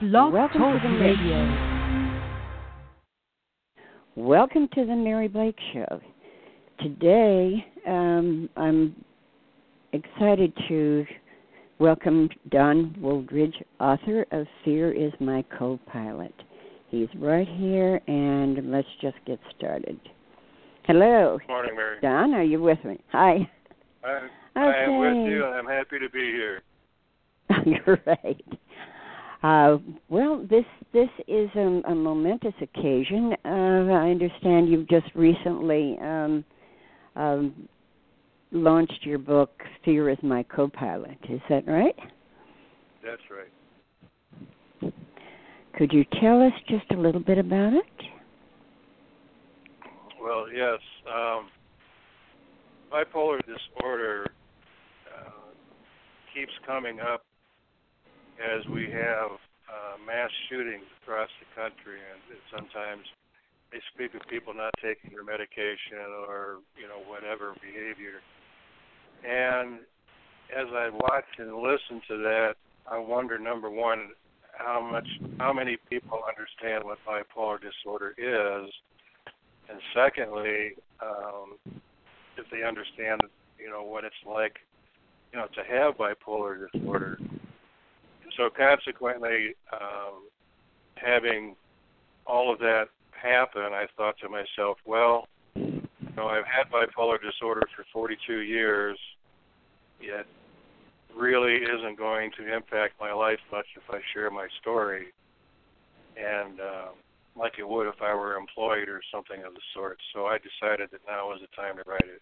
Blog Welcome Talk to the Radio. Welcome to the Mary Blake Show. Today, I'm excited to welcome Don Wooldridge, author of Fear is My Co-Pilot. He's right here, and let's just get started. Hello. Good morning, Mary. Don, are you with me? Hi. I am with you, and I'm happy to be here. Great. Well, this is a momentous occasion. I understand you've just recently launched your book, Fear is My Co-Pilot. Is that right? That's right. Could you tell us just a little bit about it? Well, yes. Bipolar disorder keeps coming up as we have mass shootings across the country, and sometimes they speak of people not taking their medication or, whatever behavior. And as I watch and listen to that, I wonder, number one, how many people understand what bipolar disorder is, and secondly, if they understand, what it's like, to have bipolar disorder. So consequently, having all of that happen, I thought to myself, well, I've had bipolar disorder for 42 years, yet really isn't going to impact my life much if I share my story, and like it would if I were employed or something of the sort. So I decided that now was the time to write it.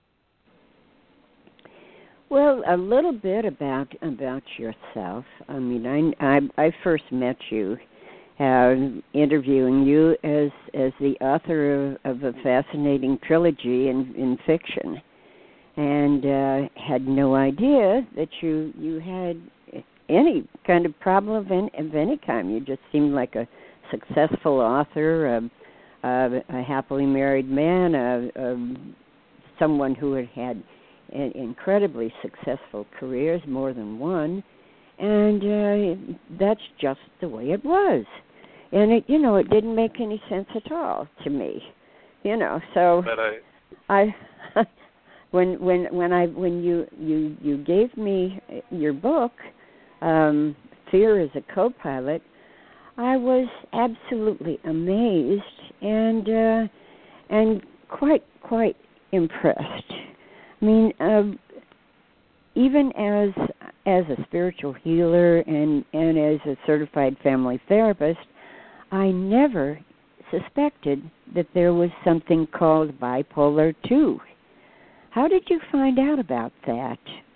Well, a little bit about yourself. I mean, I first met you interviewing you as the author of a fascinating trilogy in fiction, and had no idea that you had any kind of problem of any kind. You just seemed like a successful author, a happily married man, someone who had incredibly successful careers, more than one, and that's just the way it was. And it didn't make any sense at all to me, So But when you gave me your book, Fear is a Co-Pilot, I was absolutely amazed and quite impressed. I mean, even as a spiritual healer and as a certified family therapist, I never suspected that there was something called bipolar 2. How did you find out about that?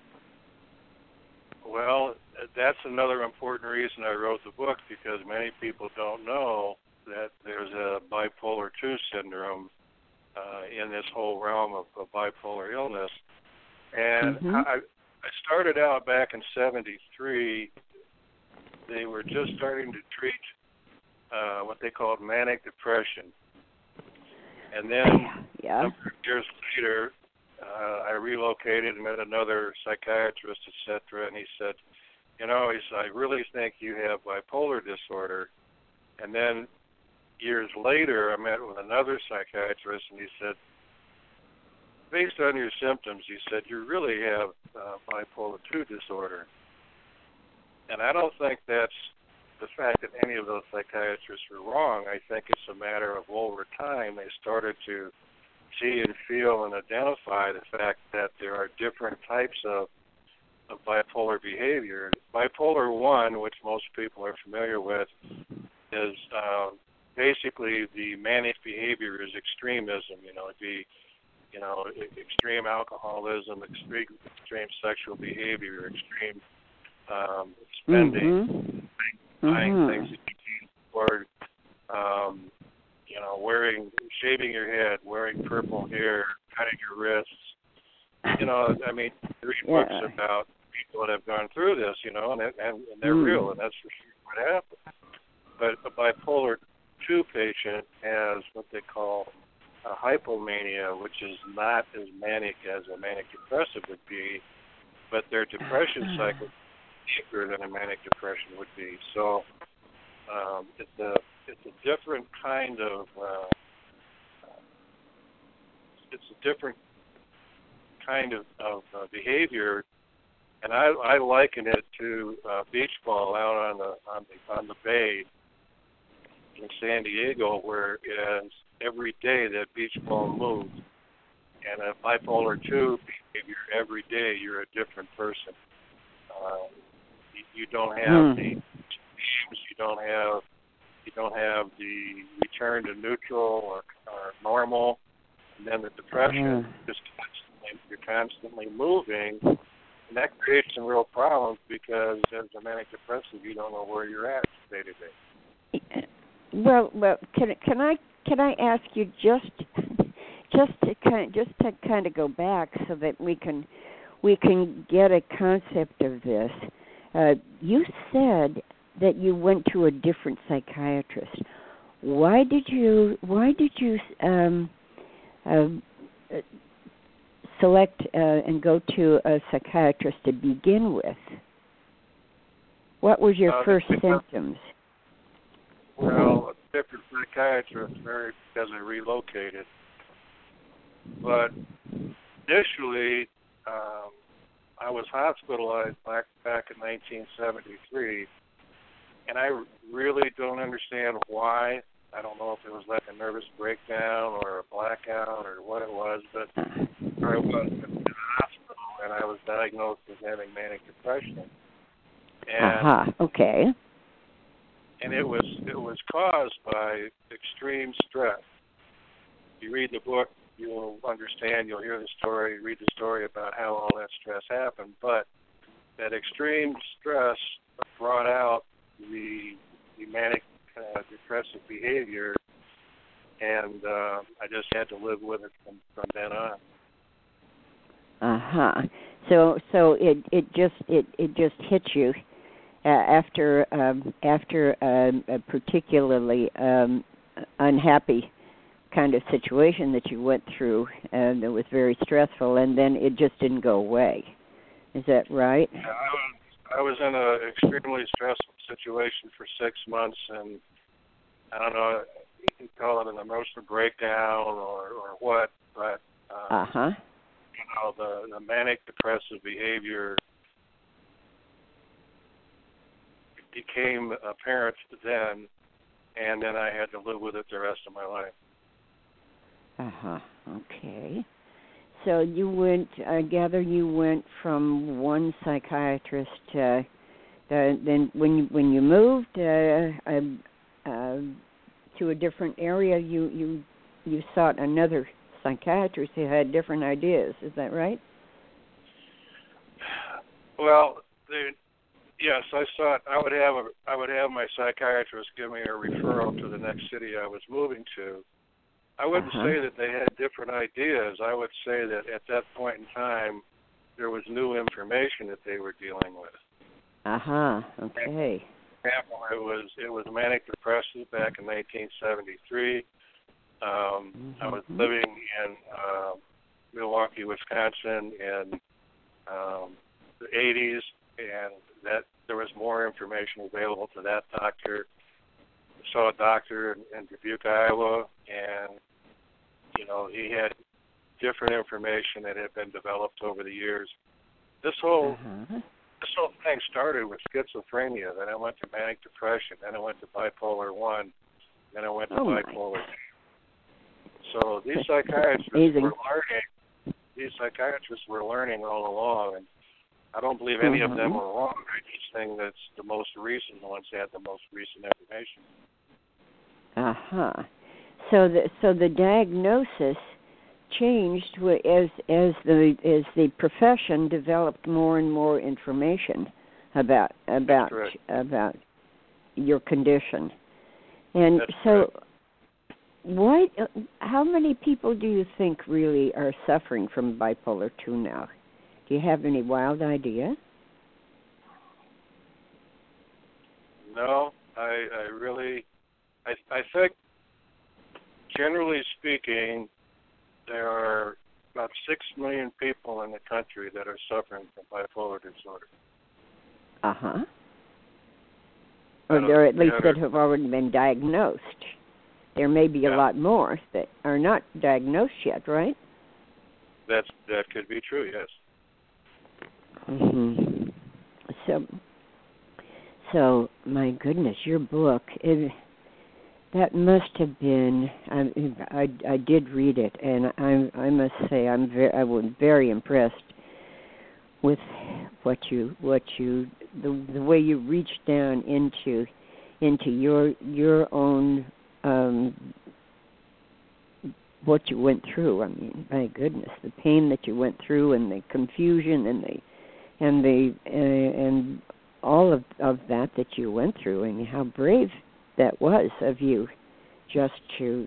Well, that's another important reason I wrote the book, because many people don't know that there's a bipolar 2 syndrome in this whole realm of bipolar illness. And I started out back in 73. They were just starting to treat what they called manic depression. And then a number of years later, I relocated and met another psychiatrist, etc., and he said, I really think you have bipolar disorder. And then years later, I met with another psychiatrist, and he said, based on your symptoms, he said, you really have bipolar 2 disorder. And I don't think that's the fact that any of those psychiatrists were wrong. I think it's a matter of over time they started to see and feel and identify the fact that there are different types of bipolar behavior. Bipolar 1, which most people are familiar with, is basically the manic behavior is extremism. It'd be extreme alcoholism, extreme sexual behavior, extreme spending, buying things that you can't afford, shaving your head, wearing purple hair, cutting your wrists. Read books about people that have gone through this, and they're real, and that's for sure what happened. But a bipolar 2 patient has what they call a hypomania, which is not as manic as a manic depressive would be, but their depression cycle is deeper than a manic depression would be. So It's a different kind of behavior, and I liken it to beach ball out on the bay in San Diego, where every day that beach ball moves. And a bipolar 2 behavior, every day you're a different person. You don't have the themes, you don't have the return to neutral or normal, and then the depression you're constantly moving, and that creates some real problems because as a manic depressive you don't know where you're at day to day. Well, can I ask you just to kind of go back so that we can get a concept of this. You said that you went to a different psychiatrist. Why did you select and go to a psychiatrist to begin with? What was your first symptoms? Well, a different psychiatrist because I relocated. But initially, I was hospitalized back in 1973, and I really don't understand why. I don't know if it was like a nervous breakdown or a blackout or what it was, but I was in the hospital, and I was diagnosed as having manic depression. And, okay. And it was caused by extreme stress. You read the book, you'll understand, you'll hear the story, read the story about how all that stress happened, but that extreme stress brought out the manic depressive behavior, and I just had to live with it from then on. So it just hit you after a particularly unhappy kind of situation that you went through, and it was very stressful, and then it just didn't go away. Is that right? Yeah, I was in an extremely stressful situation for 6 months, and I don't know, you can call it an emotional breakdown or what, but the manic depressive behavior became apparent then, and then I had to live with it the rest of my life. Okay. So you went, I gather you went from one psychiatrist, then when you moved to a different area, you sought another psychiatrist who had different ideas. Is that right? Well, yes, I thought I would have my psychiatrist give me a referral to the next city I was moving to. I wouldn't say that they had different ideas. I would say that at that point in time, there was new information that they were dealing with. Okay. For example, it was manic depressive back in 1973. I was living in Milwaukee, Wisconsin in the 80s, and that there was more information available to that doctor. I saw a doctor in Dubuque, Iowa, and he had different information that had been developed over the years. This whole thing started with schizophrenia. Then I went to manic depression. Then I went to bipolar 1. Then I went to bipolar 2. So these psychiatrists were learning all along, and I don't believe any of them were wrong. I just think that's the most recent ones had the most recent information. So the diagnosis changed as the profession developed more and more information about your condition. And so, how many people do you think really are suffering from bipolar 2 now? Do you have any wild idea? No, I think, generally speaking, there are about 6 million people in the country that are suffering from bipolar disorder. or at least that have already been diagnosed. There may be a lot more that are not diagnosed yet, right? That could be true, yes. Mm-hmm. So my goodness, your book, that must have been. I did read it, and I must say I was very impressed with the way you reached down into your own what you went through. I mean, my goodness, the pain that you went through, and the confusion, and all of that you went through, and how brave that was of you, just to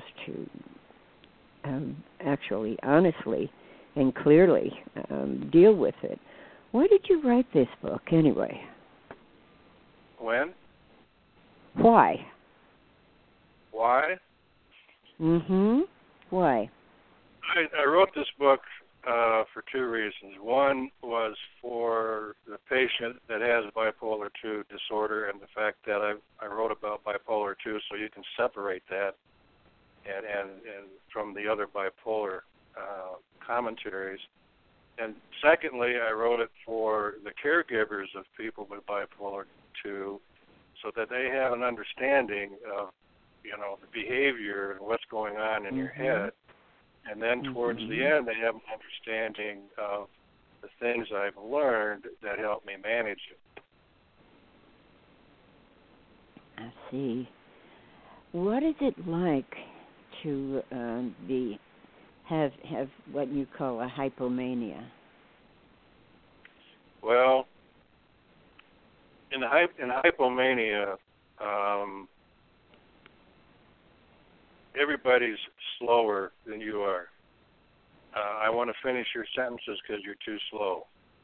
actually, honestly, and clearly deal with it. Why did you write this book anyway? When? Why? Why? Mm-hmm. Why? I wrote this book for two reasons. One was for the patient that has bipolar II disorder, and the fact that I wrote about bipolar II, so you can separate that and from the other bipolar commentaries. And secondly, I wrote it for the caregivers of people with bipolar II, so that they have an understanding of, the behavior and what's going on in your head. And then towards the end, they have an understanding of the things I've learned that help me manage it. I see. What is it like to have what you call a hypomania? Well, in hypomania, everybody's slower than you are. I want to finish your sentences because you're too slow.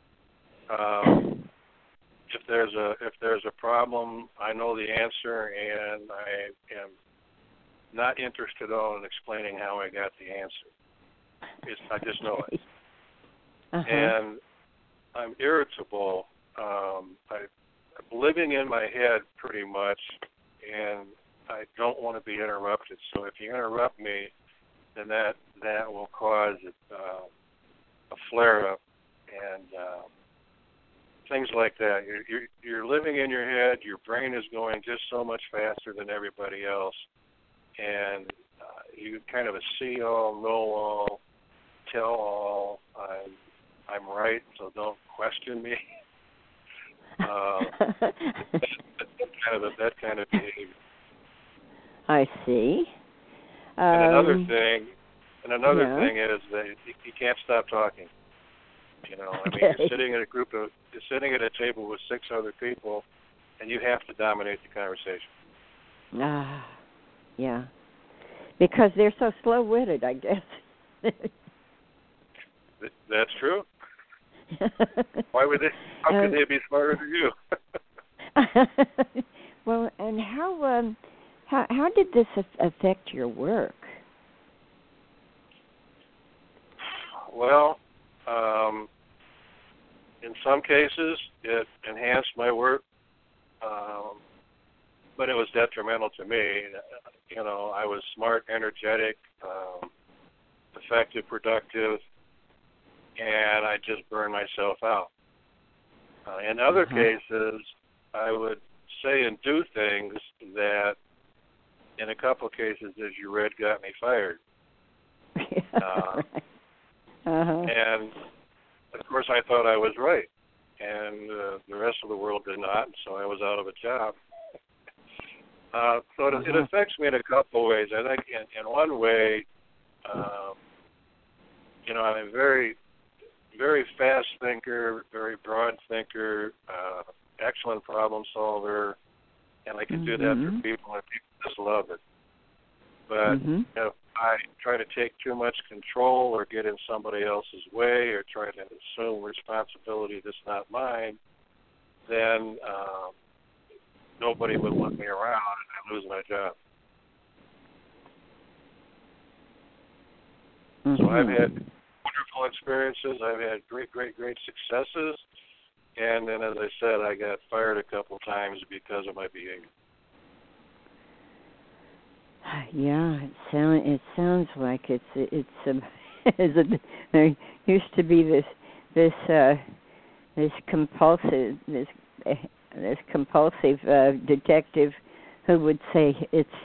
If there's a problem, I know the answer, and I am not interested at all in explaining how I got the answer. I just know it. And I'm irritable. I'm living in my head pretty much, and I don't want to be interrupted. So if you interrupt me, then that will cause a flare-up and things like that. You're living in your head. Your brain is going just so much faster than everybody else, and you kind of a see-all, know-all, tell-all. I'm right, so don't question me. That kind of behavior. I see. And another thing is that you can't stop talking. You're sitting at a table with 6 other people, and you have to dominate the conversation. Yeah. Because they're so slow-witted, I guess. That's true. Why would they? How could they be smarter than you? Well, and how did this affect your work? Well, in some cases, it enhanced my work, but it was detrimental to me. I was smart, energetic, effective, productive, and I just burned myself out. In other cases, I would say and do things that, in a couple of cases, as you read, got me fired. And, of course, I thought I was right, and the rest of the world did not, so I was out of a job. So it affects me in a couple of ways. I think in one way, I'm a very, very fast thinker, very broad thinker, excellent problem solver, and I can do that for people, and people just love it. But if I try to take too much control or get in somebody else's way or try to assume responsibility that's not mine, then nobody would want me around, and I lose my job. So I've had wonderful experiences. I've had great, great, great successes. And then, as I said, I got fired a couple times because of my behavior. Yeah, it sounds like there used to be this compulsive detective who would say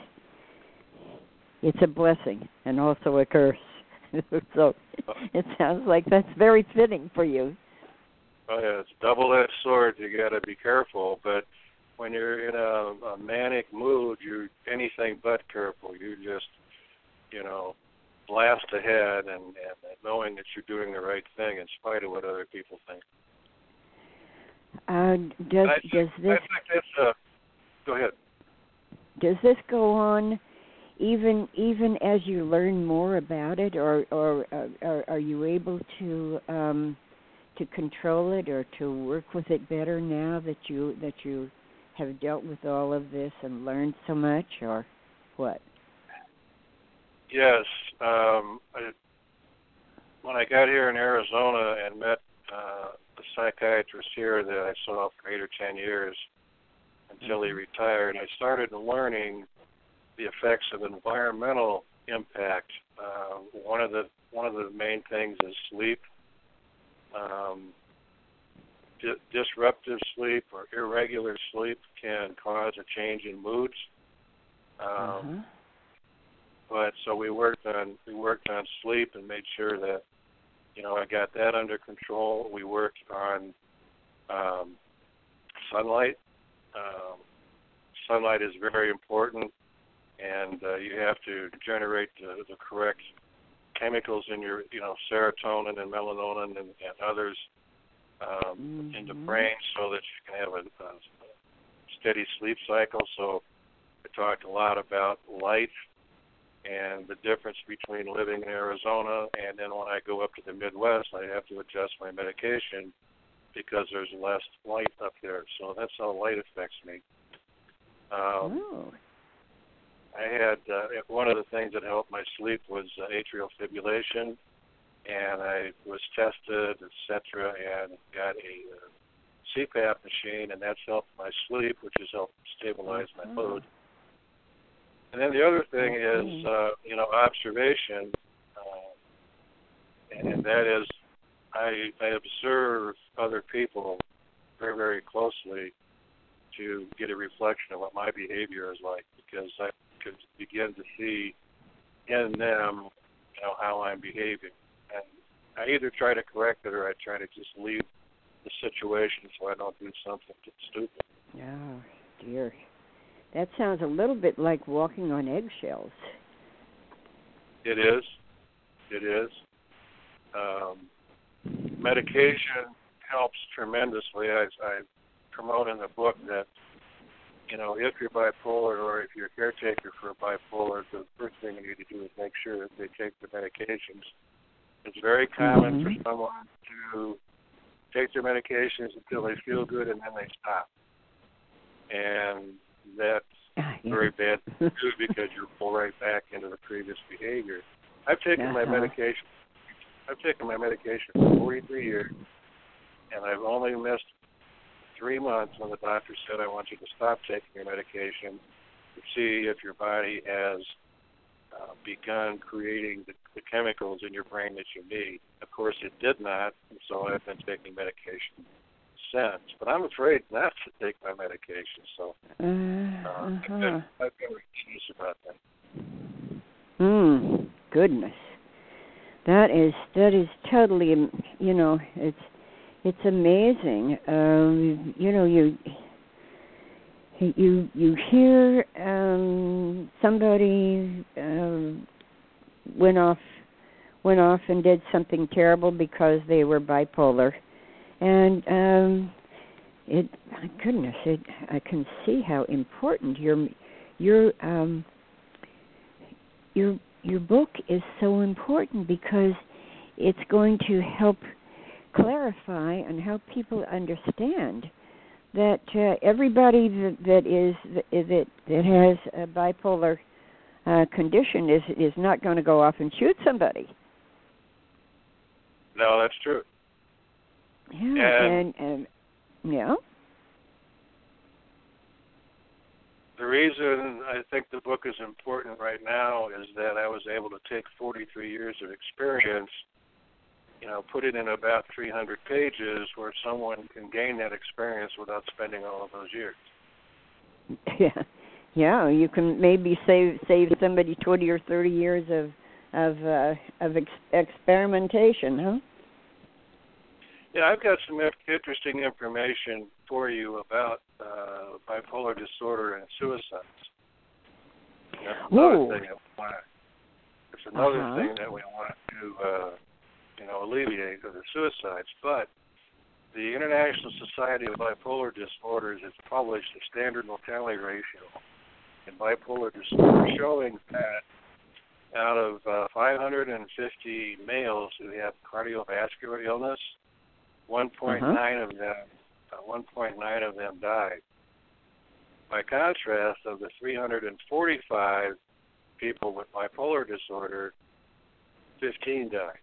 it's a blessing and also a curse. So it sounds like that's very fitting for you. Oh yeah, it's a double-edged sword. You got to be careful, but when you're in a manic mood, you're anything but careful. You just, blast ahead and knowing that you're doing the right thing in spite of what other people think. Does this? I think that's, go ahead. Does this go on even as you learn more about it, or are you able to control it or to work with it better now that you have dealt with all of this and learned so much, or what? Yes. When I got here in Arizona and met the psychiatrist here that I saw for 8 or 10 years until he retired, I started learning the effects of environmental impact. One of the main things is sleep. Disruptive sleep or irregular sleep can cause a change in moods. But so we worked on sleep and made sure that I got that under control. We worked on sunlight. Sunlight is very important, and you have to generate the correct chemicals in your serotonin and melatonin and others in the brain so that you can have a steady sleep cycle. So I talked a lot about light and the difference between living in Arizona and then when I go up to the Midwest, I have to adjust my medication because there's less light up there. So that's how light affects me. I had one of the things that helped my sleep was atrial fibrillation, and I was tested, etc., and got a CPAP machine, and that's helped my sleep, which has helped stabilize my mood. And then the other thing is, observation, and that is I observe other people very, very closely to get a reflection of what my behavior is like, because I could begin to see in them, how I'm behaving. And I either try to correct it or I try to just leave the situation so I don't do something stupid. Oh, dear. That sounds a little bit like walking on eggshells. It is. Medication helps tremendously. I promote in the book that, if you're bipolar or if you're a caretaker for a bipolar, the first thing you need to do is make sure that they take their medications. It's very common for someone to take their medications until they feel good and then they stop. And that's very bad to do because you fall right back into the previous behavior. I've taken my medication. I've taken my medication for 43 years, and I've only missed 3 months when the doctor said, I want you to stop taking your medication to see if your body has begun creating the chemicals in your brain that you need. Of course, it did not, and so I've been taking medication since. But I'm afraid not to take my medication, so I've been religious about that. Goodness. That is totally, it's amazing. You hear somebody went off and did something terrible because they were bipolar, and my goodness, I can see how important your book is so important, because it's going to help clarify and help people understand that everybody that has a bipolar condition is not going to go off and shoot somebody. No, that's true. Yeah, and Yeah. The reason I think the book is important right now is that I was able to take 43 years of experience, put it in about 300 pages where someone can gain that experience without spending all of those years. Yeah. Yeah, you can maybe save somebody 20 or 30 years of experimentation, huh? Yeah, I've got some interesting information for you about bipolar disorder and suicides. That's another thing that we want to alleviate are the suicides. But the International Society of Bipolar Disorders has published a standard mortality ratio in bipolar disorder showing that out of 550 males who have cardiovascular illness, 1.9 of them died. By contrast, of the 345 people with bipolar disorder, 15 died.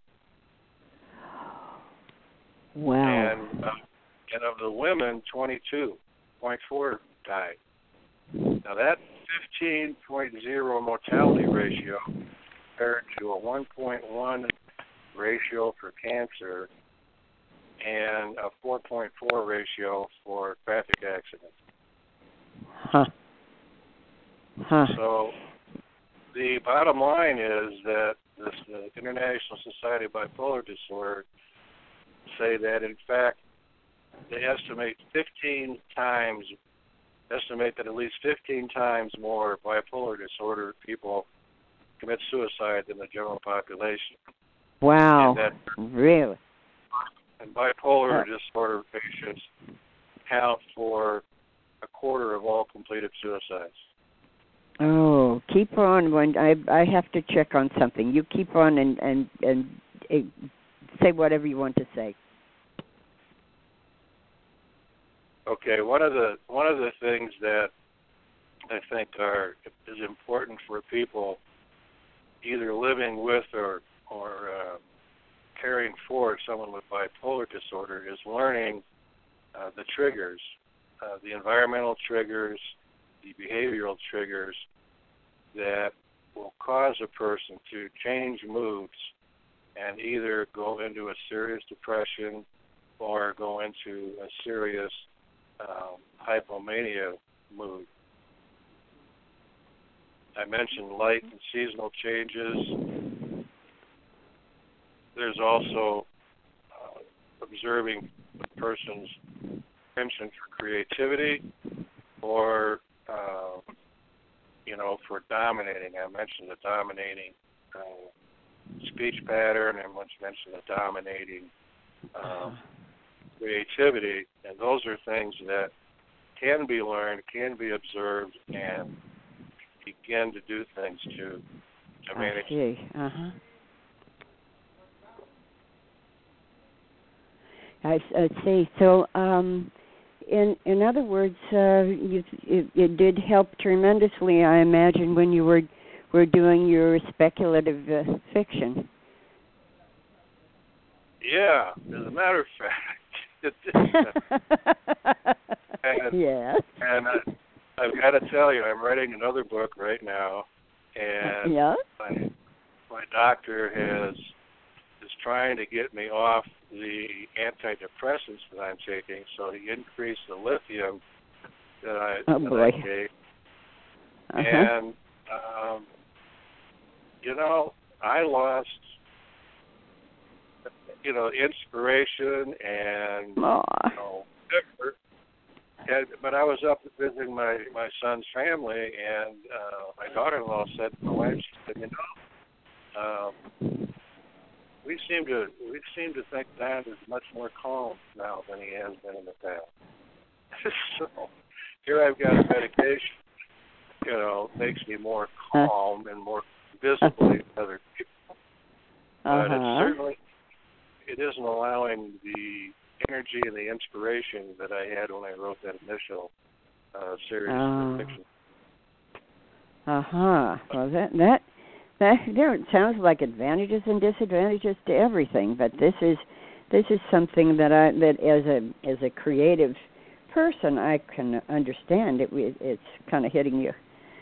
Wow. And of the women, 22.4 died. Now that 15.0 mortality ratio compared to a 1.1 ratio for cancer and a 4.4 ratio for traffic accidents. So the bottom line is that the International Society of Bipolar Disorder say that, in fact, they estimate that at least 15 times more bipolar disorder people commit suicide than the general population. Wow. Really? And bipolar disorder patients account for a quarter of all completed suicides. Oh, keep on. I have to check on something. You keep on and say whatever you want to say. Okay, one of the things that I think is important for people either living with or caring for someone with bipolar disorder is learning the triggers, the environmental triggers, the behavioral triggers that will cause a person to change moods and either go into a serious depression or go into a serious hypomania mood. I mentioned light and seasonal changes. There's also observing a person's penchant for creativity or, for dominating. I mentioned the dominating speech pattern. I mentioned the dominating creativity, and those are things that can be learned, can be observed, and begin to do things to manage. I see. I see. So, in other words, it did help tremendously, I imagine, when you were doing your speculative fiction. Yeah, as a matter of fact. Yes. And I've got to tell you, I'm writing another book right now, and my doctor is trying to get me off the antidepressants that I'm taking, so he increased the lithium that I take. And I lost inspiration and effort. But I was up visiting my son's family, and my daughter-in-law said to my wife, she said, we seem to think Don is much more calm now than he has been in the past. So here I've got a medication, makes me more calm and more visibly to other people. But it isn't allowing the energy and the inspiration that I had when I wrote that initial series of fiction. Well, that there sounds like advantages and disadvantages to everything, but this is something that as a creative person, I can understand it. It's kind of hitting you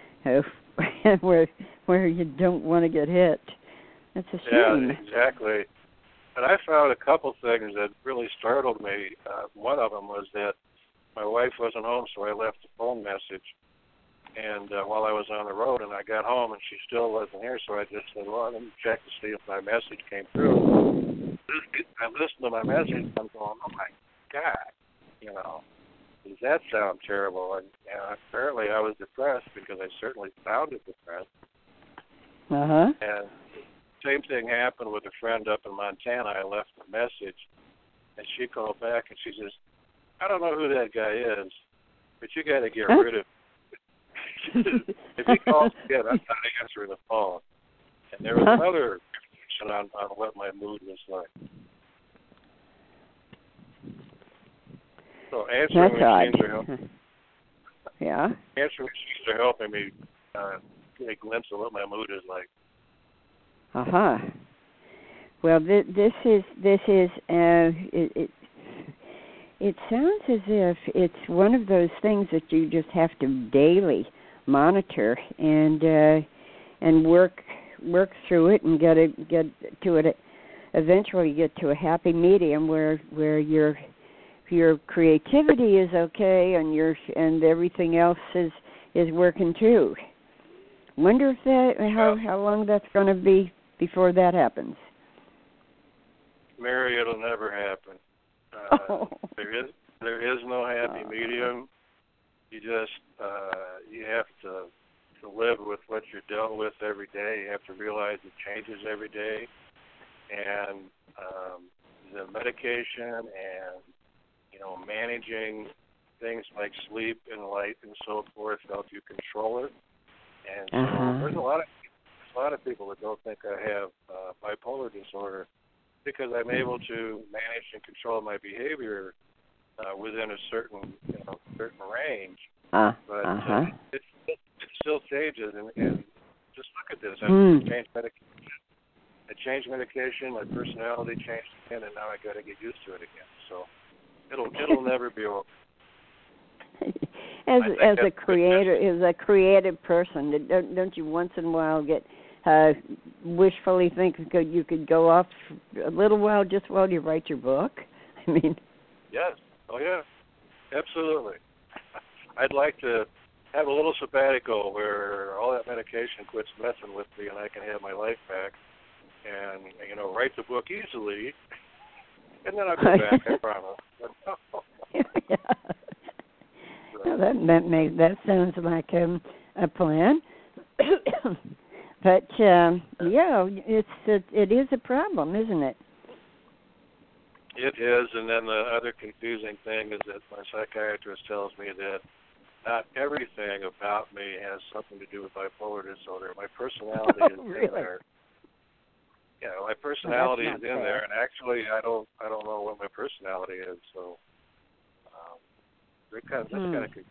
where you don't want to get hit. That's a shame. Yeah, exactly. But I found a couple things that really startled me. One of them was that my wife wasn't home, so I left a phone message. And while I was on the road, and I got home, and she still wasn't here, so I just said, well, let me check to see if my message came through. I listened to my message, and I'm going, oh, my God, you know, does that sound terrible? And apparently I was depressed because I certainly sounded depressed. Uh-huh. And same thing happened with a friend up in Montana. I left a message, and she called back, and she says, I don't know who that guy is, but you got to get rid of him. If he calls again, I'm not answering the phone. And there was another reflection on what my mood was like. So answering machines are helping. Yeah. Answering machines are helping me get a glimpse of what my mood is like. Uh-huh. Well, this is it sounds as if it's one of those things that you just have to daily monitor and work through it and get to it. Eventually, get to a happy medium where your creativity is okay and everything else is working too. Wonder if how long that's going to be before that happens. Mary, it'll never happen. There is no happy medium. You just you have to live with what you're dealt with every day. You have to realize it changes every day, and the medication and managing things like sleep and light and so forth help you control it. And so there's a lot of people that don't think I have bipolar disorder because I'm able to manage and control my behavior within a certain range. But it still changes, and just look at this. I changed medication. My personality changed again, and now I got to get used to it again. So it'll never be over. As a creative person, don't you once in a while get wishfully think you could go off a little while just while you write your book? I mean, yes. Oh yeah, absolutely. I'd like to have a little sabbatical where all that medication quits messing with me, and I can have my life back, and write the book easily, and then I'll go back. I promise. Well, that sounds like a plan. But it is a problem, isn't it? It is, and then the other confusing thing is that my psychiatrist tells me that not everything about me has something to do with bipolar disorder. My personality is in there. Yeah, my personality is in there, and actually, I don't know what my personality is. So, that's kind of confusing.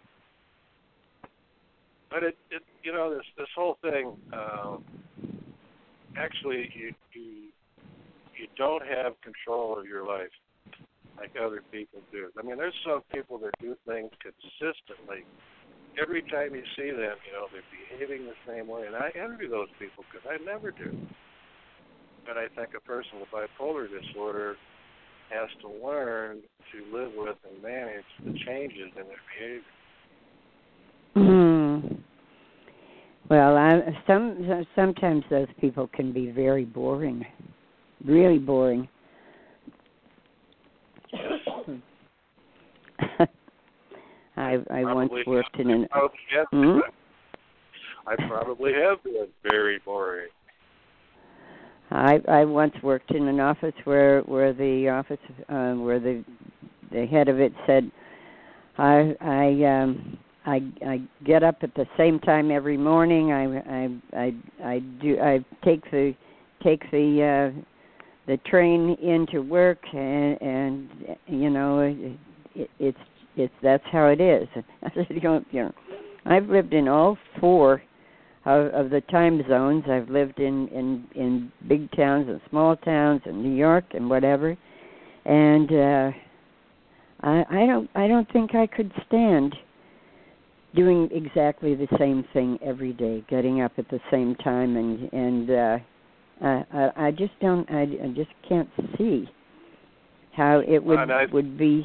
But this whole thing, actually, you don't have control of your life like other people do. I mean, there's some people that do things consistently. Every time you see them, they're behaving the same way, and I envy those people because I never do. But I think a person with bipolar disorder has to learn to live with and manage the changes in their behavior. Well, sometimes those people can be very boring, really boring. I once worked in an. I probably have been very boring. I once worked in an office where the head of it said, I get up at the same time every morning. I take the train into work, and it's that's how it is. I said, I've lived in all four of the time zones. I've lived in big towns and small towns and New York and whatever, and I don't think I could stand doing exactly the same thing every day, getting up at the same time, and I just don't. I just can't see how it would be.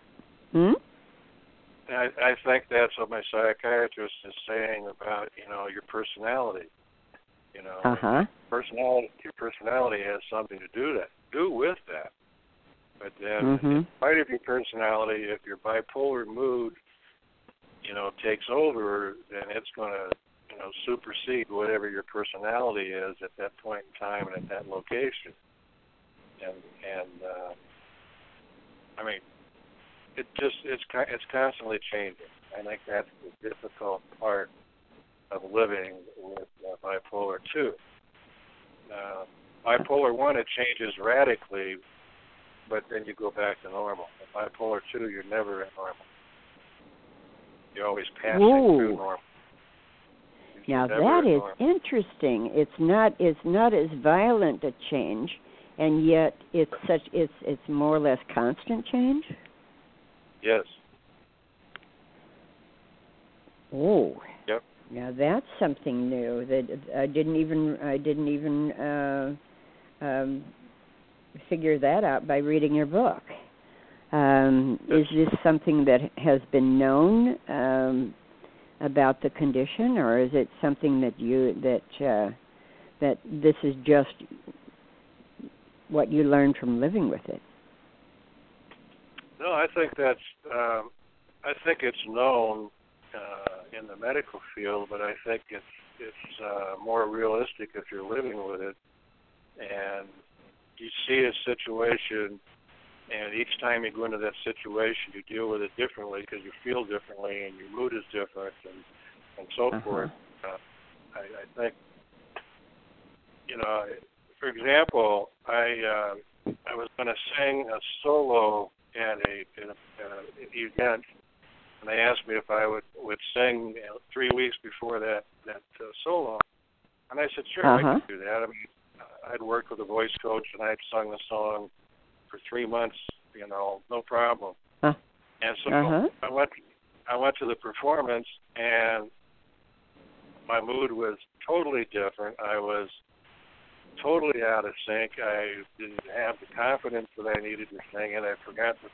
I think that's what my psychiatrist is saying about, your personality. Your personality has something to do with that. But then, in spite of your personality, if your bipolar mood, takes over, then it's going to, supersede whatever your personality is at that point in time and at that location. And I mean, it's constantly changing. I think that's the difficult part of living with bipolar 2. Bipolar 1, it changes radically, but then you go back to normal. With bipolar 2, you're never at normal. You're always passing through normal. Now that is interesting. It's not as violent a change, and yet it's more or less constant change. Yes. Oh. Yep. Now that's something new that I didn't even figure that out by reading your book. Is this something that has been known about the condition, or is it something that this is just what you learned from living with it? No, I think it's known in the medical field, but I think it's more realistic if you're living with it, and you see a situation, and each time you go into that situation, you deal with it differently because you feel differently and your mood is different, and so forth. I think, for example, I was going to sing a solo at an event, and they asked me if I would sing 3 weeks before that solo, and I said, sure, I can do that. I mean, I'd worked with a voice coach, and I'd sung the song for 3 months, no problem. And so I went to the performance, and my mood was totally different. I was totally out of sync. I didn't have the confidence that I needed to sing it. I forgot the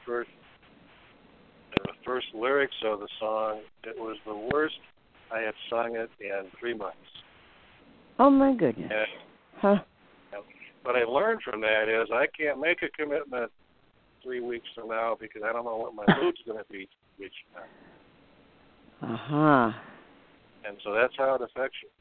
first lyrics of the song. It was the worst I had sung it in 3 months. Oh my goodness. What I learned from that is I can't make a commitment 3 weeks from now because I don't know what my mood's going to be 3 weeks from now. And so that's how it affects you.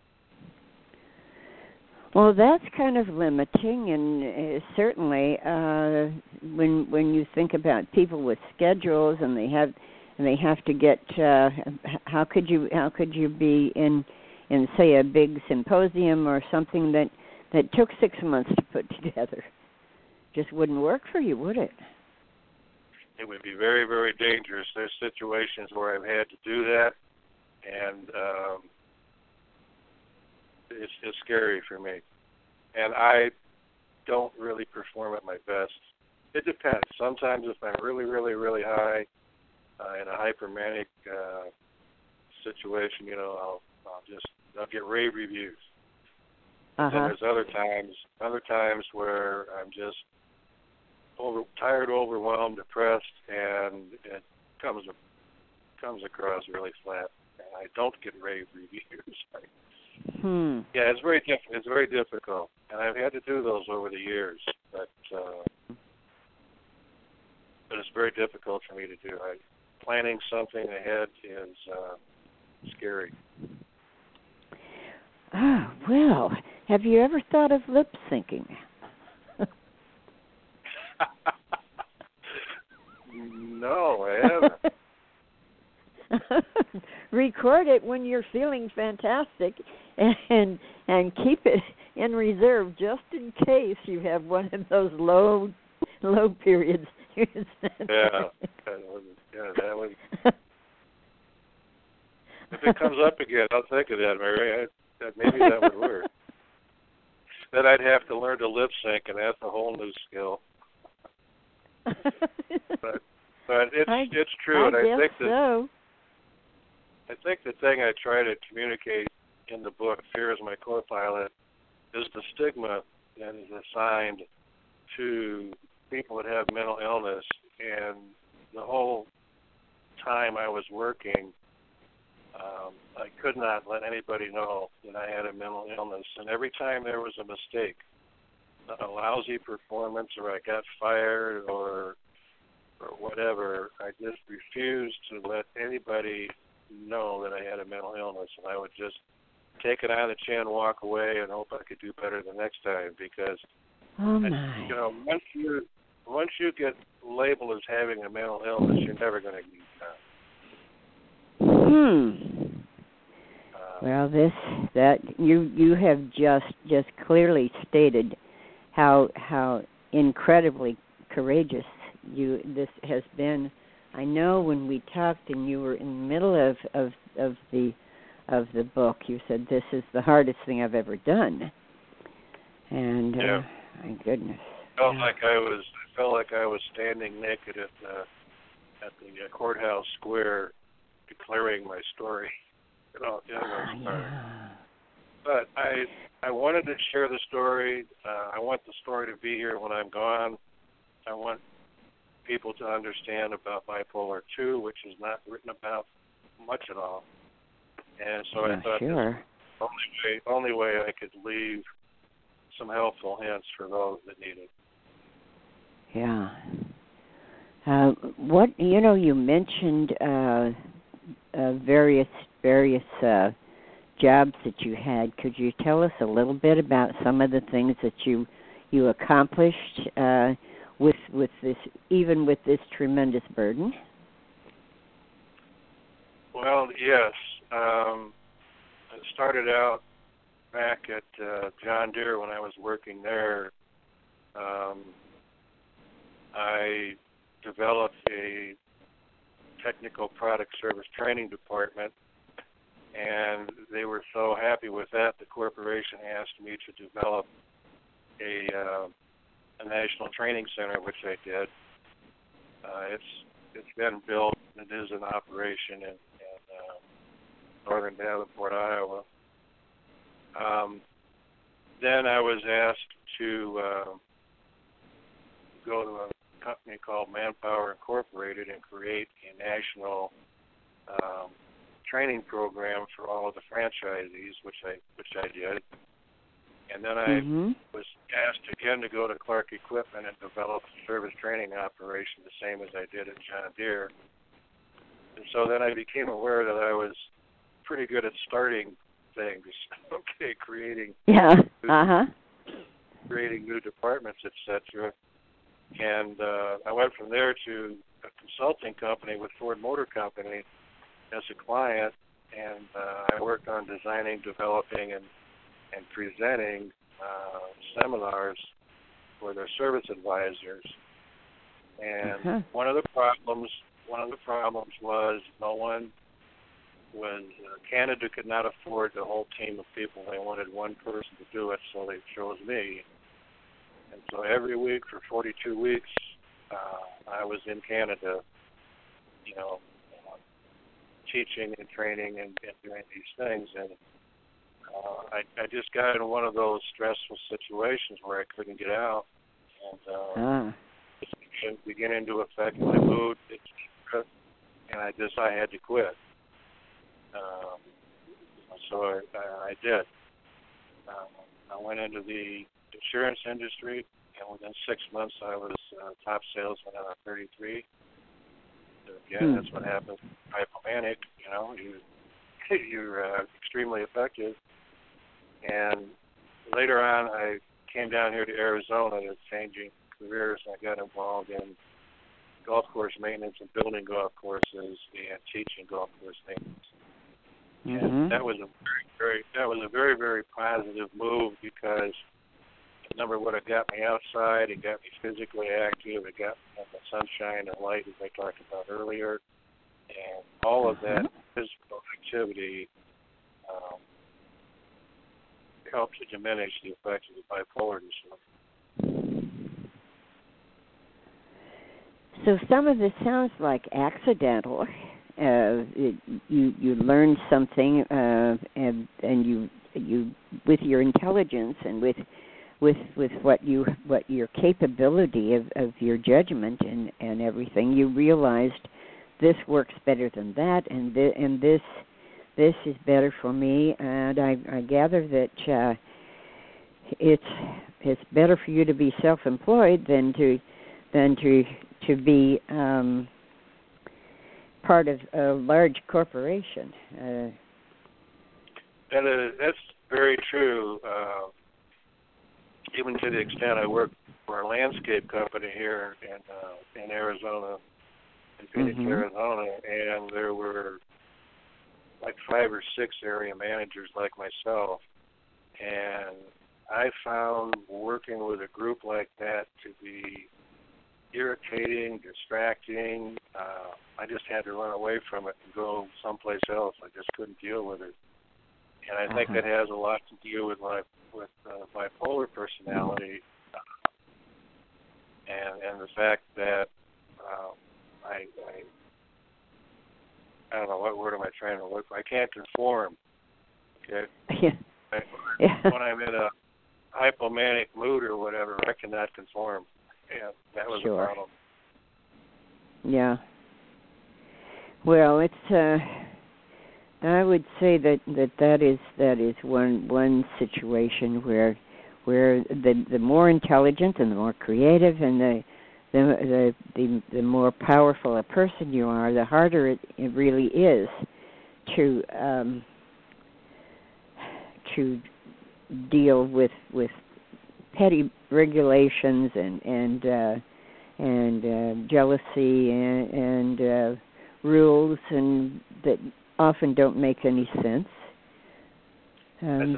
Well, that's kind of limiting, and certainly when you think about people with schedules and they have to get how could you be in say a big symposium or something that took 6 months to put together? Just wouldn't work for you, would it? It would be very, very dangerous. There's situations where I've had to do that, and it's scary for me. And I don't really perform at my best. It depends. Sometimes if I'm really, really, really high in a hypermanic situation, I'll get rave reviews. And there's other times where I'm just tired, overwhelmed, depressed, and it comes across really flat, and I don't get rave reviews. Yeah, it's very difficult, and I've had to do those over the years, but it's very difficult for me to do. Planning something ahead is scary. Oh, well, have you ever thought of lip syncing? No, I haven't. Record it when you're feeling fantastic, and keep it in reserve just in case you have one of those low periods. That would. If it comes up again, I'll think of that, Mary. Maybe that would work. Then I'd have to learn to lip sync, and that's a whole new skill. But But it's true, and I think that so. I think the thing I try to communicate in the book, Fear is My Co-Pilot, is the stigma that is assigned to people that have mental illness. And the whole time I was working, I could not let anybody know that I had a mental illness. And every time there was a mistake, a lousy performance, or I got fired, or whatever, I just refused to let anybody know that I had a mental illness, and I would just take it on the chin, walk away, and hope I could do better the next time. Because once you get labeled as having a mental illness, you're never going to get done. Well, you have just clearly stated how incredibly courageous this has been. I know when we talked and you were in the middle of the book, you said this is the hardest thing I've ever done. And my goodness, I felt like I was standing naked at the courthouse square, declaring my story. But I wanted to share the story. I want the story to be here when I'm gone. I want people to understand about bipolar 2, which is not written about much at all. And so I thought this was the only way I could leave some helpful hints for those that need it. Yeah. You mentioned various jobs that you had. Could you tell us a little bit about some of the things that you accomplished with this, even with this tremendous burden? Well, yes. I started out back at John Deere when I was working there. I developed a technical product service training department, and they were so happy with that, the corporation asked me to develop a national training center, which I did. It's been built. It is in operation in northern Davenport, Iowa. Then I was asked to go to a company called Manpower Incorporated and create a national training program for all of the franchisees, which I did. And then I was asked again to go to Clark Equipment and develop a service training operation, the same as I did at John Deere. And so then I became aware that I was pretty good at starting things, creating new departments, etc. And I went from there to a consulting company with Ford Motor Company as a client, and I worked on designing, developing, and presenting seminars for their service advisors. And one of the problems was Canada could not afford the whole team of people. They wanted one person to do it, so they chose me. And so every week for 42 weeks, I was in Canada, teaching and training and doing these things. And I just got in one of those stressful situations where I couldn't get out, and it beginning to affect my mood, and I had to quit. So I did. I went into the insurance industry, and within 6 months I was top salesman out of 33. So again, that's what happens. Hypomanic, you're extremely effective. And later on, I came down here to Arizona to changing careers. I got involved in golf course maintenance and building golf courses and teaching golf course maintenance. And that was a very, very positive move because number one, it got me outside, it got me physically active, it got me in the sunshine and light, as I talked about earlier, and all of that physical activity helped to diminish the effects of the bipolar disorder. So some of this sounds like accidental. You learn something, and you with your intelligence and with what your capability of your judgment and everything, you realized this works better than that, and this is better for me. And I gather that it's better for you to be self-employed than to be part of a large corporation. That's very true. Even to the extent I work for a landscape company here in Arizona, in Phoenix, Arizona, and there were like 5 or 6 area managers like myself, and I found working with a group like that to be irritating, distracting. I just had to run away from it and go someplace else. I just couldn't deal with it. And I think that has a lot to do with bipolar personality, and the fact that I don't know, what word am I trying to look for? I can't conform. Okay. When I'm in a hypomanic mood or whatever, I cannot conform. Yeah, that was a problem. Yeah. Well, it's. I would say that is one situation where the more intelligent and the more creative and the more powerful a person you are, the harder it really is to deal with petty regulations and jealousy and rules and that often don't make any sense. I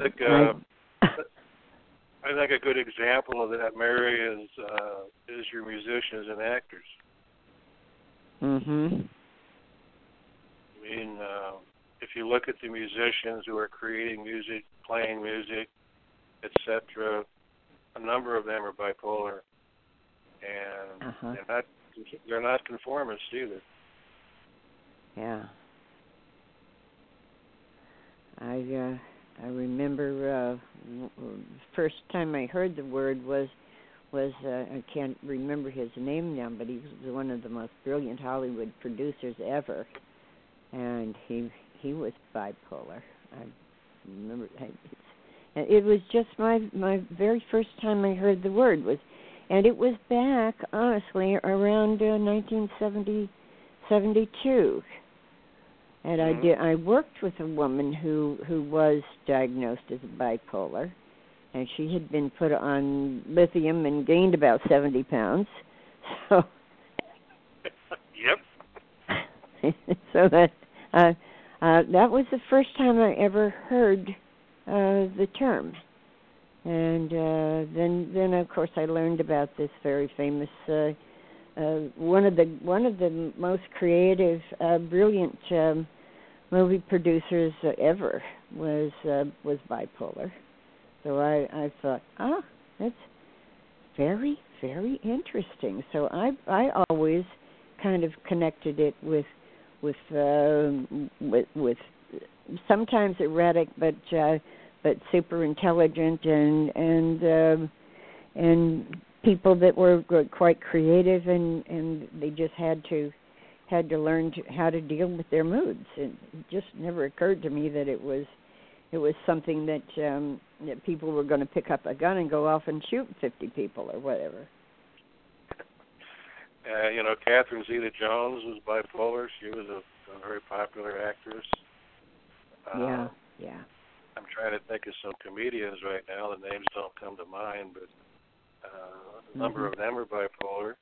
think a good example of that, Mary, is your musicians and actors. Mhm. I mean, if you look at the musicians who are creating music, playing music, etc., a number of them are bipolar, and they're not conformists either. Yeah. I remember first time I heard the word was I can't remember his name now, but he was one of the most brilliant Hollywood producers ever, and he was bipolar. I remember it was just my very first time I heard the word and it was back honestly around 1972. And I worked with a woman who was diagnosed as bipolar, and she had been put on lithium and gained about 70 pounds. So, yep. So that was the first time I ever heard the term, and then of course I learned about this very famous. One of the most creative, brilliant movie producers ever was bipolar. So I thought, that's very, very interesting. So I always kind of connected it with sometimes erratic, but super intelligent and people that were quite creative, and they just had to learn how to deal with their moods. It just never occurred to me that it was something that people were going to pick up a gun and go off and shoot 50 people or whatever. Catherine Zeta-Jones was bipolar. She was a very popular actress. Yeah. I'm trying to think of some comedians right now. The names don't come to mind, but a number of them are bipolar.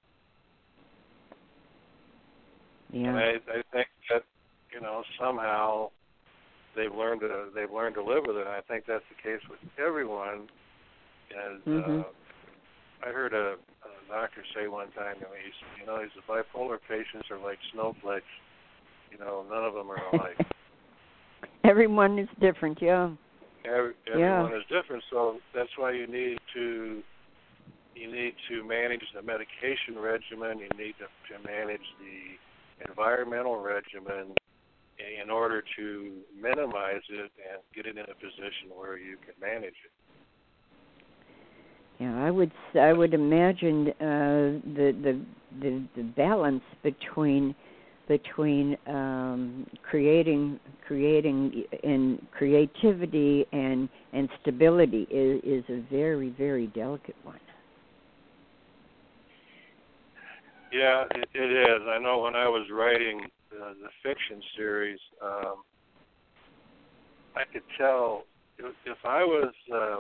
Yeah. And I think that somehow they've learned to live with it. And I think that's the case with everyone. And I heard a doctor say one time to me, he said, the bipolar patients are like snowflakes. None of them are alike. Everyone is different, yeah. Everyone is different, so that's why you need to you need to manage the medication regimen. You need to manage the environmental regimen in order to minimize it and get it in a position where you can manage it. Yeah, I would imagine the balance between creating and creativity and stability is a very, very delicate one. Yeah, it is. I know when I was writing the fiction series, I could tell if I was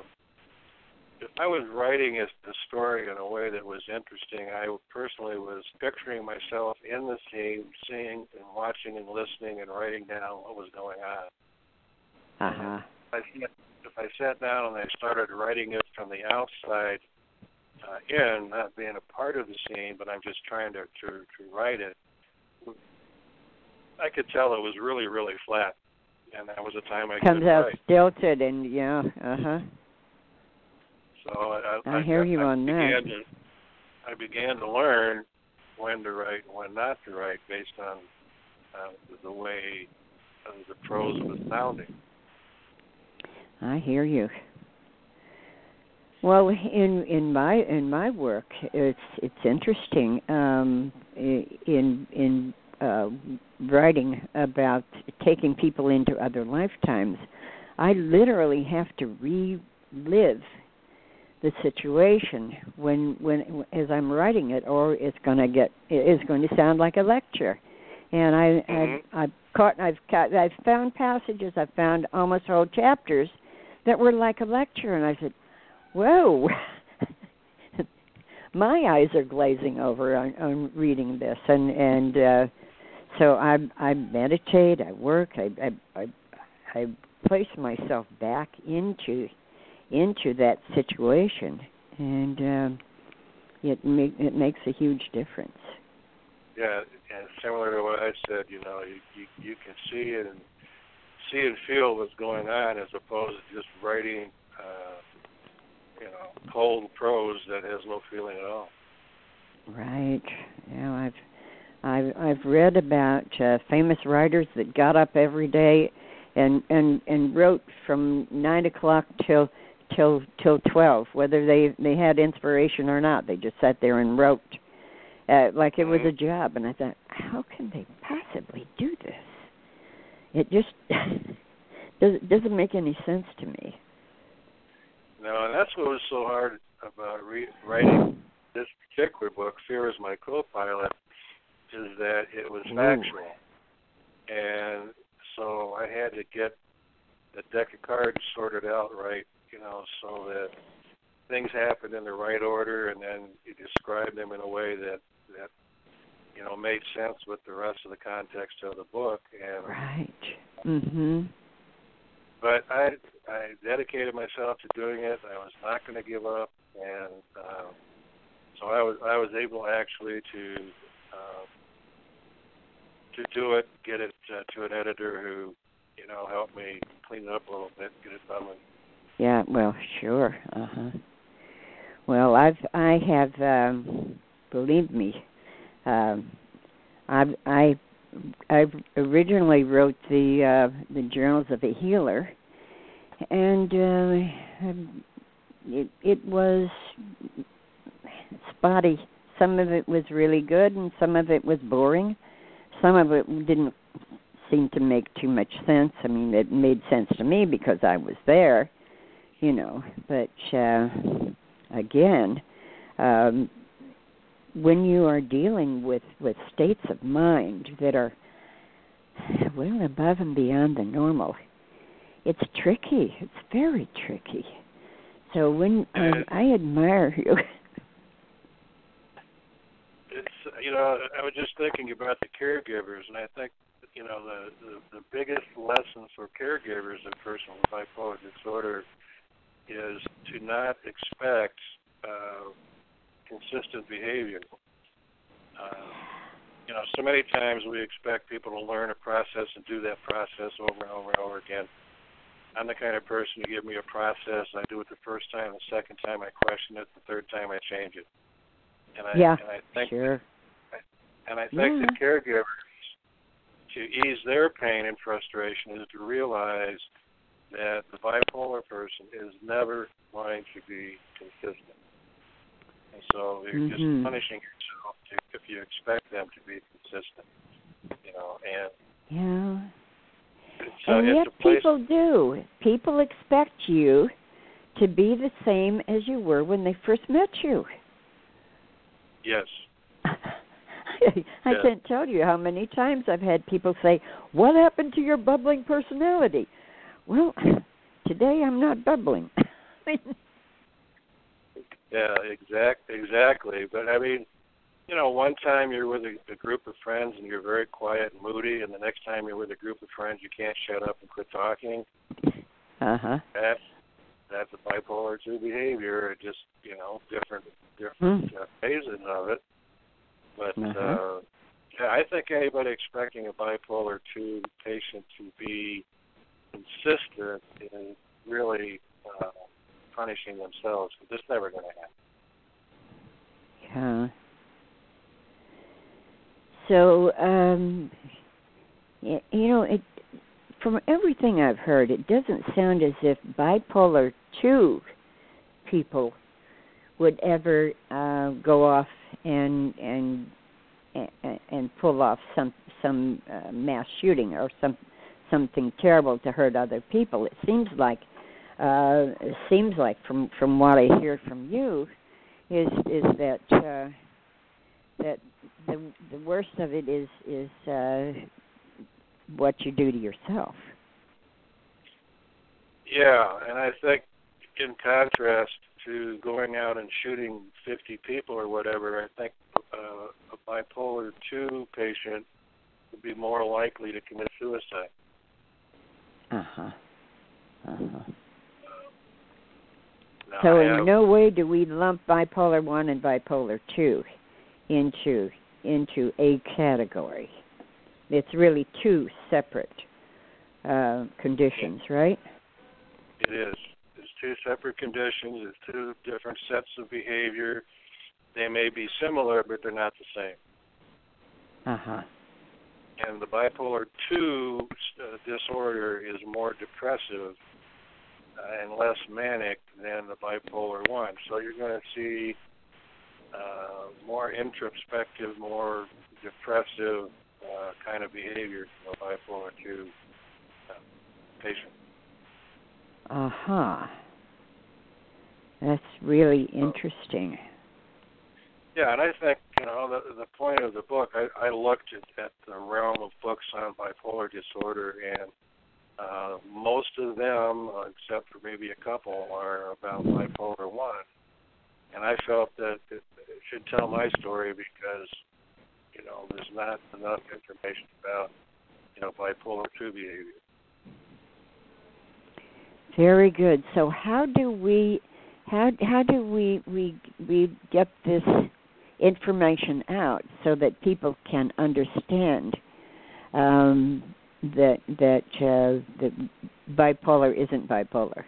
writing the story in a way that was interesting, I personally was picturing myself in the scene, seeing and watching and listening and writing down what was going on. Uh-huh. If I sat down and I started writing it from the outside in, not being a part of the scene, but I'm just trying to write it, I could tell it was really, really flat. And that was a time I comes couldn't out write. Stilted and yeah, uh-huh. So I hear you on that. I began to learn when to write and when not to write based on the way the prose was sounding. I hear you. Well, in my work, it's interesting. In writing about taking people into other lifetimes, I literally have to relive the situation when as I'm writing it, or it's going to sound like a lecture. And I've found passages, I've found almost whole chapters that were like a lecture, and I said, whoa, my eyes are glazing over on reading this, and so I meditate, I work, I place myself back into that situation, and it makes a huge difference. Yeah, and similar to what I said, you can see and feel what's going on as opposed to just writing, cold prose that has no feeling at all. Right. Yeah, I've read about famous writers that got up every day and wrote from 9 o'clock till 12, whether they had inspiration or not. They just sat there and wrote like it was a job. And I thought, how can they possibly do this? It just doesn't make any sense to me. No, and that's what was so hard about writing this particular book, Fear is My Co-Pilot, is that it was factual. And so I had to get the deck of cards sorted out right, so that things happened in the right order, and then you describe them in a way that made sense with the rest of the context of the book. And right. Mhm. But I dedicated myself to doing it. I was not going to give up, and so I was able actually to do it, get it to an editor who helped me clean it up a little bit, get it done. Yeah, well, sure. Uh-huh. Well, I have believe me, I originally wrote the Journals of a Healer, and it was spotty. Some of it was really good, and some of it was boring. Some of it didn't seem to make too much sense. I mean, it made sense to me because I was there, But again, when you are dealing with states of mind that are well above and beyond the normal, it's tricky. It's very tricky. So when I admire you. It's I was just thinking about the caregivers, and I think the biggest lesson for caregivers of persons with bipolar disorder is to not expect consistent behavior. So many times we expect people to learn a process and do that process over and over and over again. I'm the kind of person to give me a process. I do it the first time, the second time I question it, the third time I change it. And I think sure. And I think the caregivers, to ease their pain and frustration, is to realize that the bipolar person is never going to be consistent. And so you're just punishing yourself if you expect them to be consistent, and so and yet people do. People expect you to be the same as you were when they first met you. Yes. I can't tell you how many times I've had people say, "What happened to your bubbling personality?" Well, today I'm not bubbling. Yeah, exactly. But I mean, one time you're with a group of friends and you're very quiet and moody, and the next time you're with a group of friends you can't shut up and quit talking. That's a bipolar 2 behavior. Just different phases of it. But I think anybody expecting a bipolar 2 patient to be consistent is really punishing themselves, because it's never going to happen. Yeah. So, from everything I've heard, it doesn't sound as if bipolar 2 people would ever go off and pull off some mass shooting or something terrible to hurt other people. It seems like from what I hear from you is that that the worst of it is what you do to yourself. Yeah, and I think in contrast to going out and shooting 50 people or whatever, I think a bipolar 2 patient would be more likely to commit suicide. So in no way do we lump bipolar 1 and bipolar 2 into a category. It's really 2 separate conditions, right? It is. It's 2 separate conditions. It's 2 different sets of behavior. They may be similar, but they're not the same. And the bipolar 2 disorder is more depressive and less manic than the bipolar 1. So you're going to see more introspective, more depressive kind of behavior from a bipolar 2 patient. That's really interesting. Yeah, and I think, the point of the book, I looked at the realm of books on bipolar disorder, and most of them, except for maybe a couple, are about bipolar 1. And I felt that it should tell my story because, there's not enough information about, bipolar 2 behavior. Very good. So how do we get this information out so that people can understand that the bipolar isn't bipolar?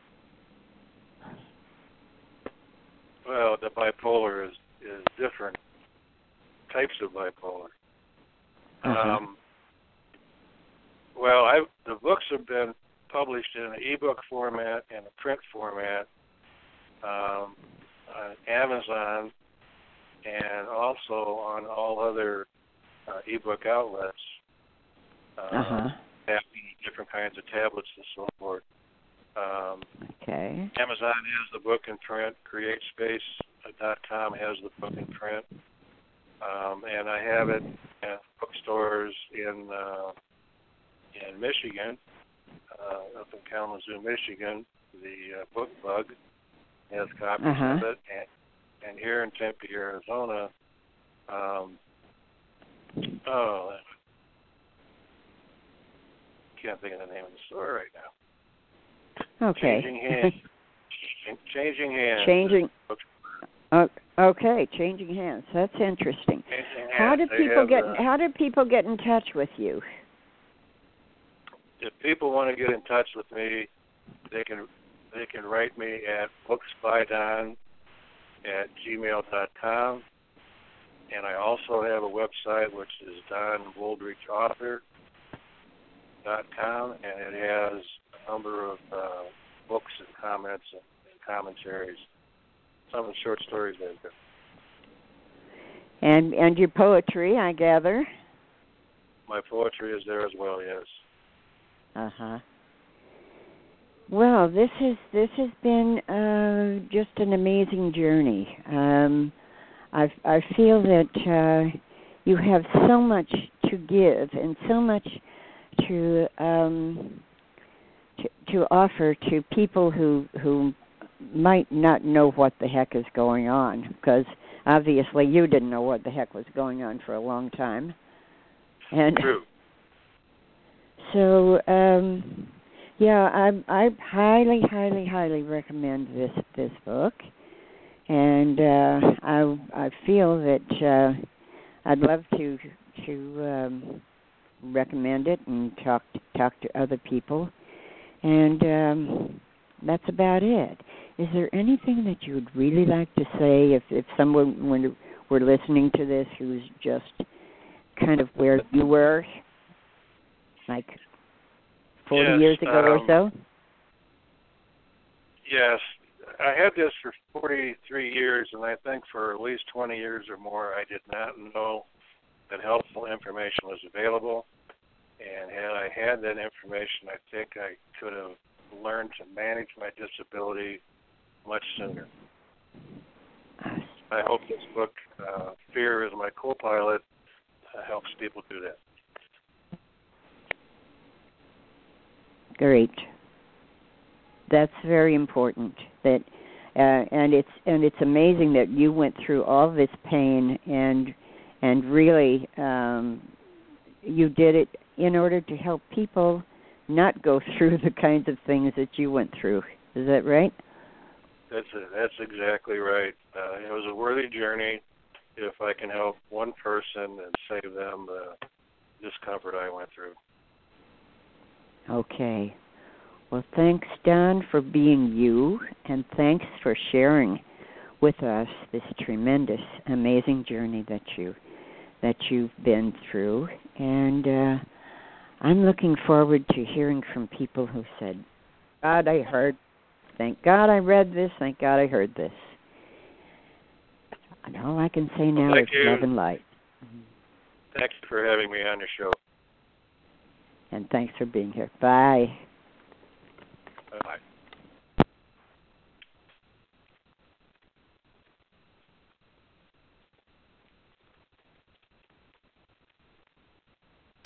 Well, the bipolar is different types of bipolar. The books have been published in an ebook format and a print format on Amazon and also on all other ebook outlets, different kinds of tablets and so forth. Amazon has the book in print. CreateSpace.com has the book in print. And I have it at bookstores in Michigan, up in Kalamazoo, Michigan. The Book Bug has copies of it, and here in Tempe, Arizona. Can't think of the name of the store right now. Changing Hands. Changing Hands. Changing Hands. That's interesting. How do people get in touch with you? If people want to get in touch with me, they can write me at booksbydon@gmail.com, and I also have a website which is donwoldrichauthor.com, and it has a number of books and comments and commentaries, some of the short stories I've written. And your poetry, I gather. My poetry is there as well, yes. Uh-huh. Well, this has been just an amazing journey. I feel that you have so much to give and so much to offer to people who might not know what the heck is going on, because obviously you didn't know what the heck was going on for a long time. And true. So, yeah, I highly, highly, highly recommend this book, and I feel that I'd love to recommend it and talk to other people, and that's about it. Is there anything that you would really like to say if someone were listening to this who's just kind of where you were, like 40 years ago or so? Yes. I had this for 43 years, and I think for at least 20 years or more, I did not know that helpful information was available. And had I had that information, I think I could have learned to manage my disability much sooner. I hope this book, Fear is My Co-Pilot, helps people do that. Great. That's very important. That, and it's amazing that you went through all this pain and really you did it in order to help people not go through the kinds of things that you went through. Is that right? That's exactly right. It was a worthy journey. If I can help one person and save them the discomfort I went through. Okay. Well, thanks, Don, for being you, and thanks for sharing with us this tremendous, amazing journey that you've been through. And I'm looking forward to hearing from people who said, God, I heard, thank God I read this, thank God I heard this. And all I can say now is love and light. Thanks for having me on your show. And thanks for being here. Bye.